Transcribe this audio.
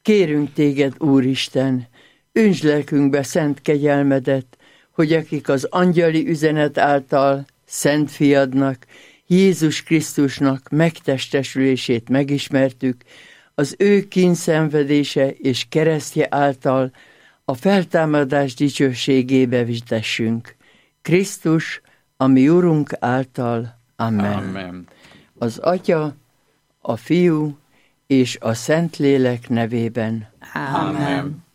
Kérünk téged, Úristen, öntsd lelkünkbe szent kegyelmedet, hogy akik az angyali üzenet által Szent Fiadnak, Jézus Krisztusnak megtestesülését megismertük, az ő kínszenvedése és keresztje által a feltámadás dicsőségébe vitessünk. Krisztus, a mi Urunk által. Amen. Amen. Az Atya, a Fiú és a Szentlélek nevében. Amen.